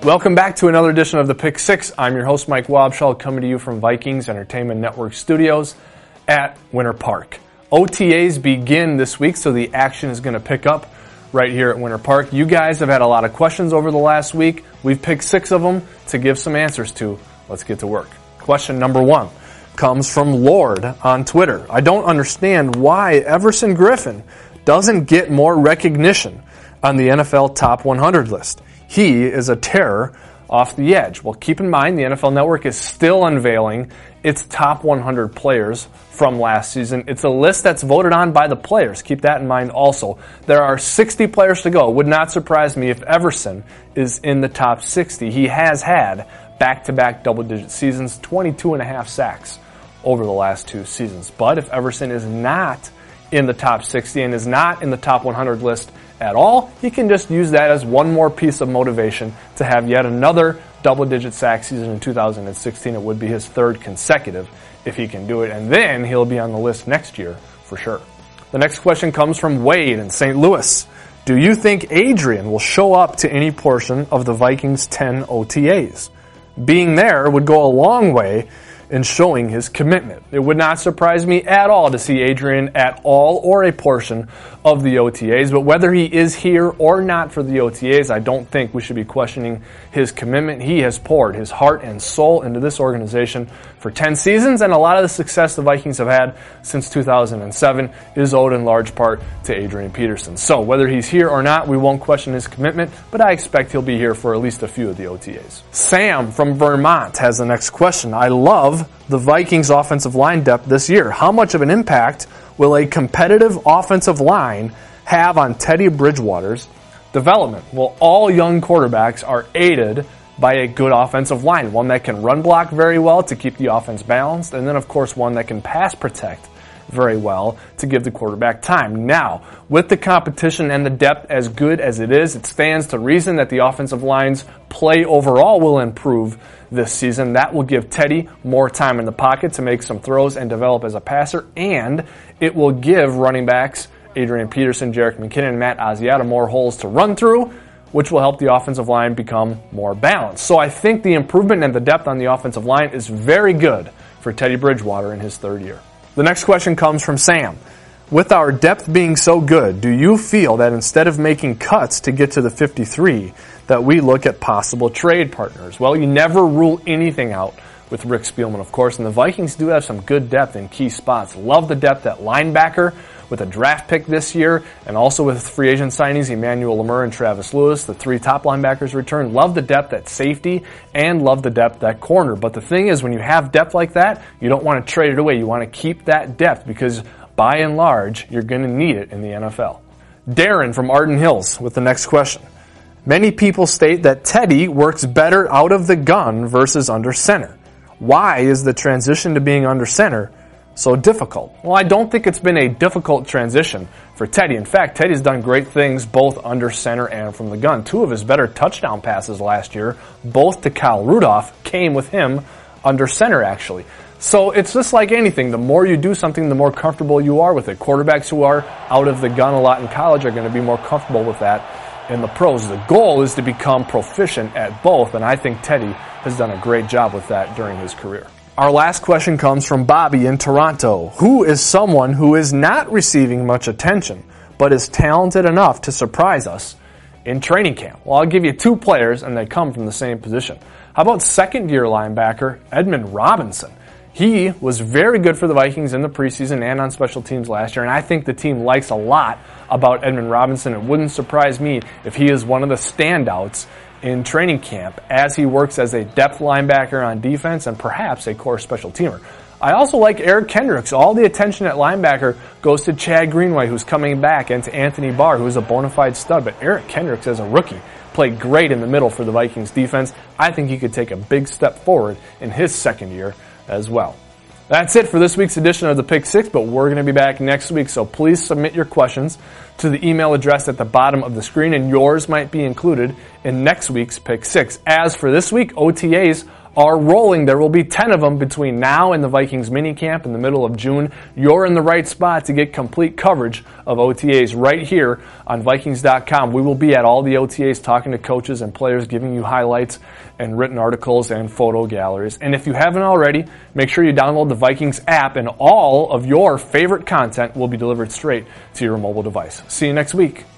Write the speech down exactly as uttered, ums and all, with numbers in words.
Welcome back to another edition of the Pick Six. I'm your host, Mike Wobschall, coming to you from Vikings Entertainment Network Studios at Winter Park. O T As begin this week, so the action is going to pick up right here at Winter Park. You guys have had a lot of questions over the last week. We've picked six of them to give some answers to. Let's get to work. Question number one comes from Lord on Twitter. I don't understand why Everson Griffen doesn't get more recognition on the N F L Top one hundred list. He is a terror off the edge. Well, keep in mind, the N F L Network is still unveiling its top one hundred players from last season. It's a list that's voted on by the players. Keep that in mind also. There are sixty players to go. It would not surprise me if Everson is in the top sixty. He has had back-to-back double-digit seasons, twenty-two and a half sacks over the last two seasons. But if Everson is not in the top sixty and is not in the top one hundred list at all, he can just use that as one more piece of motivation to have yet another double-digit sack season in two thousand sixteen. It would be his third consecutive if he can do it, and then he'll be on the list next year for sure. The next question comes from Wade in Saint Louis. Do you think Adrian will show up to any portion of the Vikings' ten O T As? Being there would go a long way in showing his commitment. It would not surprise me at all to see Adrian at all or a portion of the O T As, but whether he is here or not for the O T As, I don't think we should be questioning his commitment. He has poured his heart and soul into this organization for ten seasons, and a lot of the success the Vikings have had since two thousand seven is owed in large part to Adrian Peterson. So whether he's here or not, we won't question his commitment, but I expect he'll be here for at least a few of the O T As. Sam from Vermont has the next question. I love the Vikings offensive line depth this year. How much of an impact will a competitive offensive line have on Teddy Bridgewater's development? Well, all young quarterbacks are aided by a good offensive line, one that can run block very well to keep the offense balanced, and then of course one that can pass protect very well to give the quarterback time. Now, with the competition and the depth as good as it is, it stands to reason that the offensive line's play overall will improve this season. That will give Teddy more time in the pocket to make some throws and develop as a passer, and it will give running backs Adrian Peterson, Jerick McKinnon, and Matt Asiata more holes to run through, which will help the offensive line become more balanced. So I think the improvement and the depth on the offensive line is very good for Teddy Bridgewater in his third year. The next question comes from Sam. With our depth being so good, do you feel that instead of making cuts to get to the fifty-three, that we look at possible trade partners? Well, you never rule anything out with Rick Spielman, of course, and the Vikings do have some good depth in key spots. Love the depth at linebacker with a draft pick this year, and also with free agent signings, Emmanuel Lemur and Travis Lewis, the three top linebackers return. Love the depth at safety, and love the depth at corner. But the thing is, when you have depth like that, you don't want to trade it away. You want to keep that depth because, by and large, you're going to need it in the N F L. Darren from Arden Hills with the next question. Many people state that Teddy works better out of the gun versus under center. Why is the transition to being under center so difficult? Well, I don't think it's been a difficult transition for Teddy. In fact, Teddy's done great things both under center and from the gun. Two of his better touchdown passes last year, both to Kyle Rudolph, came with him under center, actually. So it's just like anything. The more you do something, the more comfortable you are with it. Quarterbacks who are out of the gun a lot in college are going to be more comfortable with that in the pros. The goal is to become proficient at both, and I think Teddy has done a great job with that during his career. Our last question comes from Bobby in Toronto. Who is someone who is not receiving much attention, but is talented enough to surprise us in training camp? Well, I'll give you two players, and they come from the same position. How about second-year linebacker Edmund Robinson? He was very good for the Vikings in the preseason and on special teams last year, and I think the team likes a lot about Edmund Robinson. It wouldn't surprise me if he is one of the standouts in training camp as he works as a depth linebacker on defense and perhaps a core special teamer. I also like Eric Kendricks. All the attention at linebacker goes to Chad Greenway, who's coming back, and to Anthony Barr, who's a bona fide stud. But Eric Kendricks, as a rookie, played great in the middle for the Vikings defense. I think he could take a big step forward in his second year as well. That's it for this week's edition of the Pick Six, but we're going to be back next week, so please submit your questions to the email address at the bottom of the screen, and yours might be included in next week's Pick Six. As for this week, O T As are rolling. There will be ten of them between now and the Vikings minicamp in the middle of June. You're in the right spot to get complete coverage of O T As right here on Vikings dot com. We will be at all the O T As talking to coaches and players, giving you highlights and written articles and photo galleries. And if you haven't already, make sure you download the Vikings app, and all of your favorite content will be delivered straight to your mobile device. See you next week.